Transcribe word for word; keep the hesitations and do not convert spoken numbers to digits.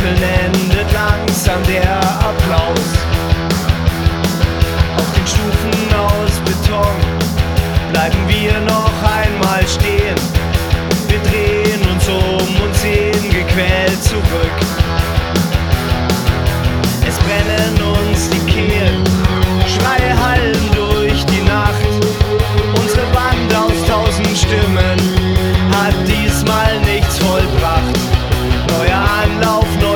Dunkeln endet langsam der Applaus. Auf den Stufen aus Beton bleiben wir noch einmal stehen. Wir drehen uns um und sehen gequält zurück.